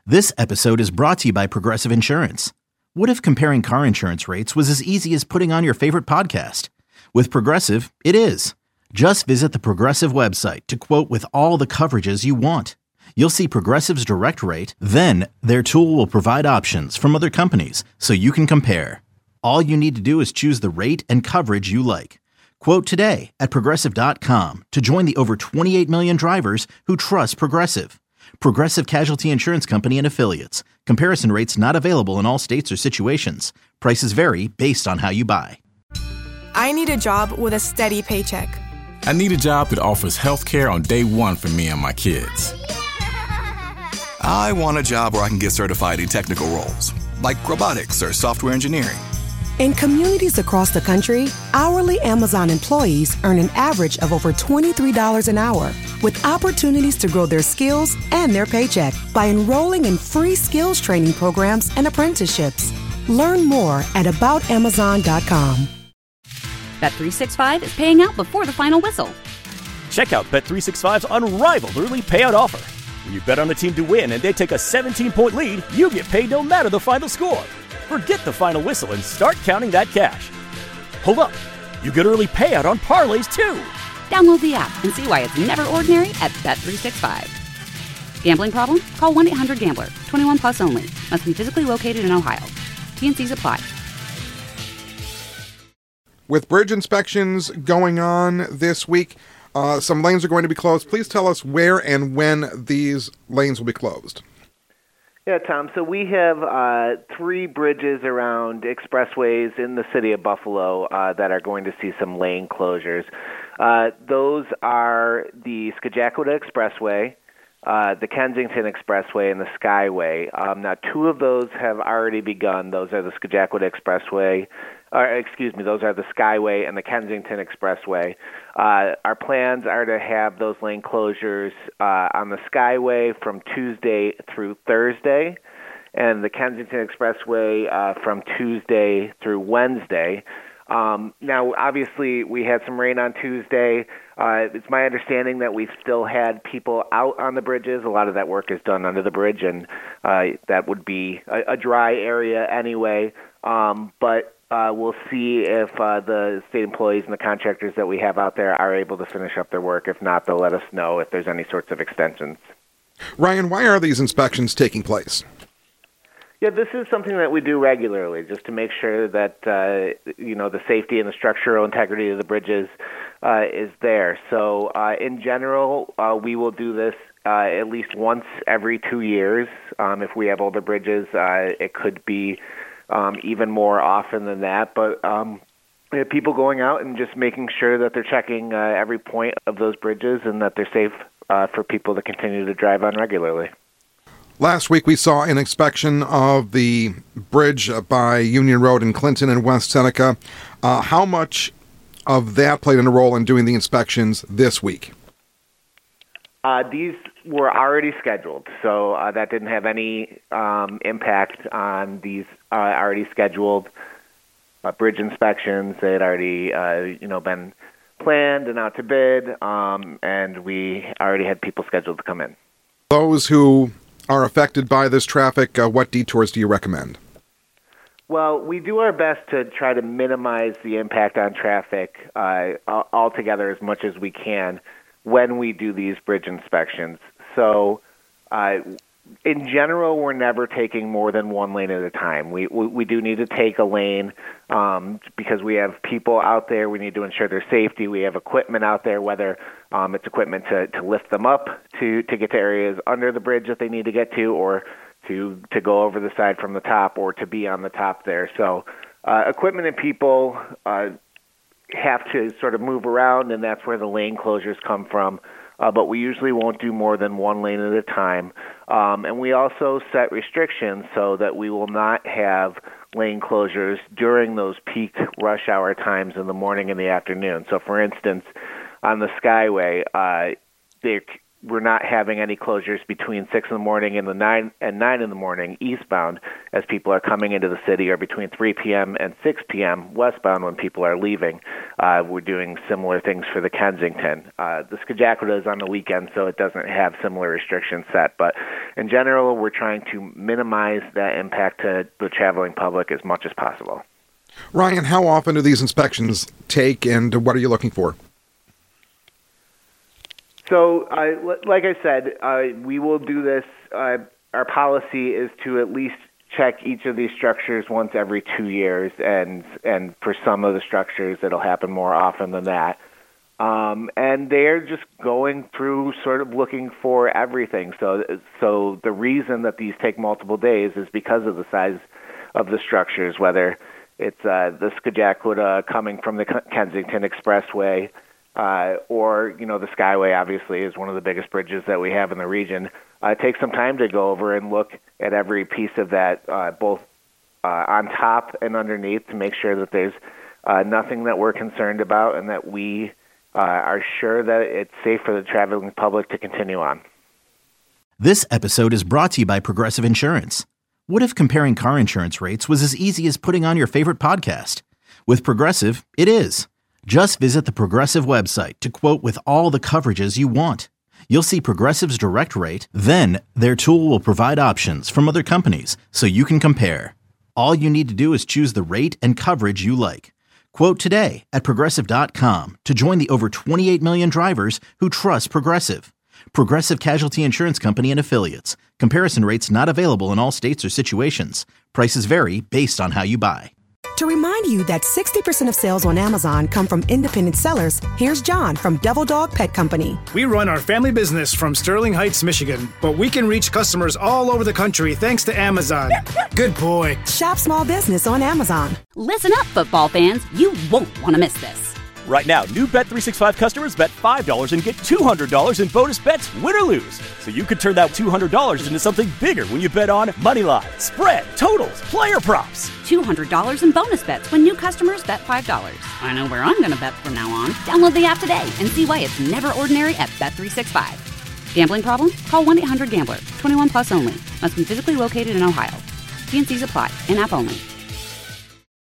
This episode is brought to you by Progressive Insurance. What if comparing car insurance rates was as easy as putting on your favorite podcast? With Progressive, it is. Just visit the Progressive website to quote with all the coverages you want. You'll see Progressive's direct rate, then their tool will provide options from other companies so you can compare. All you need to do is choose the rate and coverage you like. Quote today at Progressive.com to join the over 28 million drivers who trust Progressive. Progressive Casualty Insurance Company and Affiliates. Comparison rates not available in all states or situations. Prices vary based on how you buy. I need a job with a steady paycheck. I need a job that offers health care on day one for me and my kids. I want a job where I can get certified in technical roles, like robotics or software engineering. In communities across the country, hourly Amazon employees earn an average of over $23 an hour, with opportunities to grow their skills and their paycheck by enrolling in free skills training programs and apprenticeships. Learn more at aboutamazon.com. Bet365 is paying out before the final whistle. Check out Bet365's unrivaled early payout offer. When you bet on a team to win and they take a 17-point lead, you get paid no matter the final score. Forget the final whistle and start counting that cash. Hold up. You get early payout on parlays, too. Download the app and see why it's never ordinary at Bet365. Gambling problem? Call 1-800-GAMBLER. 21 plus only. Must be physically located in Ohio. T&Cs apply. With bridge inspections going on this week, some lanes are going to be closed. Please tell us where and when these lanes will be closed. Yeah, Tom. So we have 3 bridges around expressways in the city of Buffalo that are going to see some lane closures. Those are the Skagakota Expressway, the Kensington Expressway, and the Skyway. Now, 2 of those have already begun. Those are the Skagakota Expressway. Those are the Skyway and the Kensington Expressway. Our plans are to have those lane closures on the Skyway from Tuesday through Thursday, and the Kensington Expressway from Tuesday through Wednesday. Now, obviously, we had some rain on Tuesday. It's my understanding that we've still had people out on the bridges. A lot of that work is done under the bridge, and that would be a dry area anyway. But we'll see if the state employees and the contractors that we have out there are able to finish up their work. If not, they'll let us know if there's any sorts of extensions. Ryan, why are these inspections taking place? Yeah, this is something that we do regularly, just to make sure that the safety and the structural integrity of the bridges is there. So, in general, we will do this at least once every 2 years. If we have older bridges, it could be even more often than that. But we have people going out and just making sure that they're checking every point of those bridges and that they're safe for people to continue to drive on regularly. Last week we saw an inspection of the bridge by Union Road in Clinton and West Seneca. How much of that played in a role in doing the inspections this week? These were already scheduled, so that didn't have any impact on these already scheduled bridge inspections. They had already been planned and out to bid, and we already had people scheduled to come in. Those who are affected by this traffic, what detours do you recommend? Well, we do our best to try to minimize the impact on traffic altogether as much as we can when we do these bridge inspections. So in general, we're never taking more than one lane at a time. We do need to take a lane because we have people out there. We need to ensure their safety. We have equipment out there, whether it's equipment to lift them up to get to areas under the bridge that they need to get to, or to go over the side from the top, or to be on the top there. So equipment and people have to sort of move around, and that's where the lane closures come from. But we usually won't do more than one lane at a time. And we also set restrictions so that we will not have lane closures during those peak rush hour times in the morning and the afternoon. So, for instance, on the Skyway, we're not having any closures between 6 in the morning and 9 in the morning eastbound as people are coming into the city, or between 3 p.m. and 6 p.m. westbound when people are leaving. We're doing similar things for the Kensington. The Scajaquada is on the weekend, so it doesn't have similar restrictions set. But in general, we're trying to minimize that impact to the traveling public as much as possible. Ryan, how often do these inspections take, and what are you looking for? So, like I said, we will do this. Our policy is to at least check each of these structures once every 2 years, and for some of the structures, it'll happen more often than that. And they're just going through, sort of looking for everything. So the reason that these take multiple days is because of the size of the structures, whether it's the Scajaquada coming from the Kensington Expressway, or, the Skyway obviously is one of the biggest bridges that we have in the region. It takes some time to go over and look at every piece of that, both on top and underneath, to make sure that there's nothing that we're concerned about, and that we are sure that it's safe for the traveling public to continue on. This episode is brought to you by Progressive Insurance. What if comparing car insurance rates was as easy as putting on your favorite podcast? With Progressive, it is. Just visit the Progressive website to quote with all the coverages you want. You'll see Progressive's direct rate, then their tool will provide options from other companies so you can compare. All you need to do is choose the rate and coverage you like. Quote today at Progressive.com to join the over 28 million drivers who trust Progressive. Progressive Casualty Insurance Company and Affiliates. Comparison rates not available in all states or situations. Prices vary based on how you buy. To remind you that 60% of sales on Amazon come from independent sellers, here's John from Devil Dog Pet Company. We run our family business from Sterling Heights, Michigan, but we can reach customers all over the country thanks to Amazon. Good boy. Shop small business on Amazon. Listen up, football fans. You won't want to miss this. Right now, new Bet365 customers bet $5 and get $200 in bonus bets, win or lose. So you could turn that $200 into something bigger when you bet on moneyline, spread, totals, player props. $200 in bonus bets when new customers bet $5. I know where I'm going to bet from now on. Download the app today and see why it's never ordinary at Bet365. Gambling problem? Call 1-800-GAMBLER. 21 plus only. Must be physically located in Ohio. T&Cs apply. In-app only.